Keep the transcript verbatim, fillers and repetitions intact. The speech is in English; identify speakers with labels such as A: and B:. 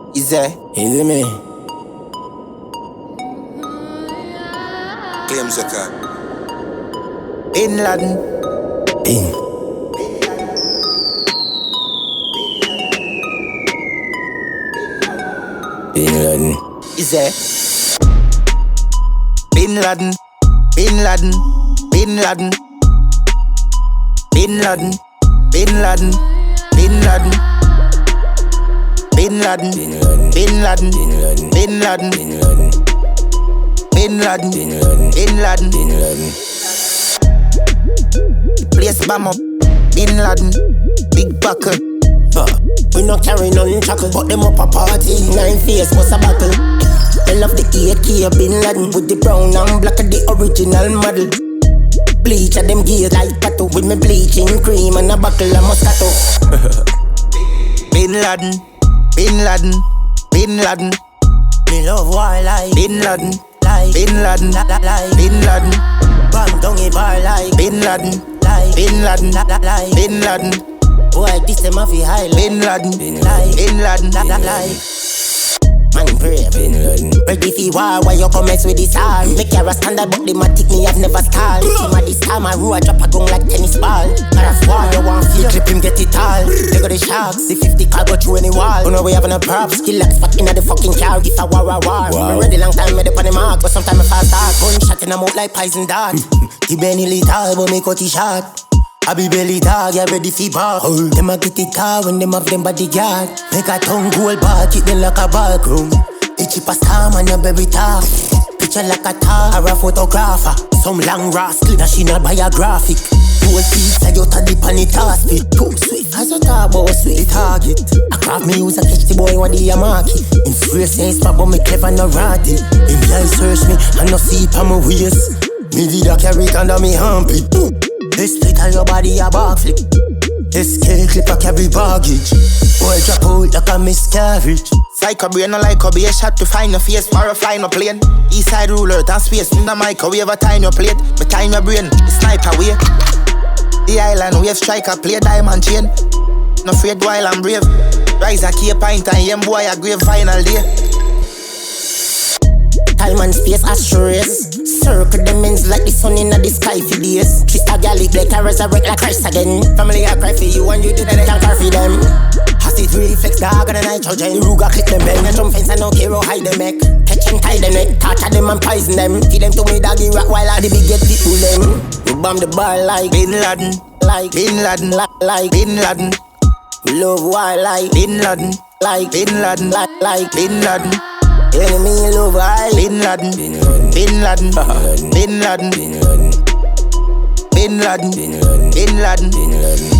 A: Is there?
B: Is it me?
A: Claims a car. Bin Laden.
B: Bin. Bin Laden.
A: Is there? Bin Laden. Bin Laden. Bin Laden. Bin Laden. Bin Laden. Bin Laden. Bin Laden.
B: Bin Laden.
A: Bin Laden.
B: Bin Laden.
A: Bin Laden.
B: Bin Laden.
A: Bin Laden.
B: Bin Laden.
A: Place bam up. Bin Laden. Big buckle.
B: Uh, we not carry none chuckle, but them up a party. Nine face was a buckle. I love the A K Bin Laden with the brown and black of the original model. Bleach at them gears like tattoo with me bleaching cream and a buckle of Moscato.
A: Bin Laden. Bin Laden. Bin Laden.
B: Me love wildlife.
A: Bin Laden.
B: Like
A: Bin Laden.
B: like
A: Bin Laden.
B: Bam down a bar like
A: Bin Laden.
B: like
A: Bin Laden.
B: like
A: Bin Laden.
B: boy, this them a fi highlight.
A: Bin Laden.
B: like
A: Bin Laden.
B: like man brave. Bin Laden. Ready fi war, why you come mess with this all? Make your standard, but the matic me have never stalled. Team of this time, I roll a drop a gun like tennis ball. Got a war, you want feel clip him get it all. They got the sharks, the fifty car go through any wall. You know we having a props, skill like spot inna the fucking car. If I war a war, wow. Me ready long time, me dey on the mark, but sometime I fast start. Gunshot in a mouth like poison dart. He Benny lethal, but me cut it short. I be belly dog, yeah ready fi bar. Them a get it car when them have them bodyguard. Make a tongue gold bar, keep them like a ballroom. The cheapest car man a baby talk. Picture like a tar or a photographer. Some long rascal that she not buy a graphic. Two feet like you to dip on the task fit. Too sweet as a turbo sweet target. I craft me use a catch the boy what the market. In free sense but me clever no ratty. In eye search me and no see pa my waist. Me did a carry it under me armpit. This split on your body a backflip. This scale clip a carry baggage. Boy drop out like a miscarriage.
A: Psycho brain no like a be a shot to find your face for a fly no plane. Eastside ruler and space in the microwave a time your plate. But time your brain, the sniper way. The island wave striker play diamond chain. No afraid while I'm brave. Rise a key pint and yem boy a grave final day.
B: Time and space assurance. Circle them ends like the sun in the sky for days. Crystal Gallic like I resurrect like Christ again. Family I cry for you and you did it, I can't cry for them. Has it really flex dog and the nitrogen. Ruga click them bend. And some fence and no hero hide them neck. Catch and tie them neck. Torture them and poison them. Feed them to me doggy rock while I the big get it to them. We bomb the bar like
A: Bin Laden.
B: Like
A: Bin Laden.
B: Like, like
A: Bin Laden.
B: We love wildlife.
A: Bin Laden.
B: Like
A: Bin Laden.
B: Like like
A: Bin Laden.
B: enemy love I.
A: Bin Laden.
B: Bin Laden.
A: Bin Laden.
B: Bin
A: Bin Laden.
B: Laden.
A: Bin Laden.
B: Bin Laden.
A: Bin Laden.
B: Bin Laden.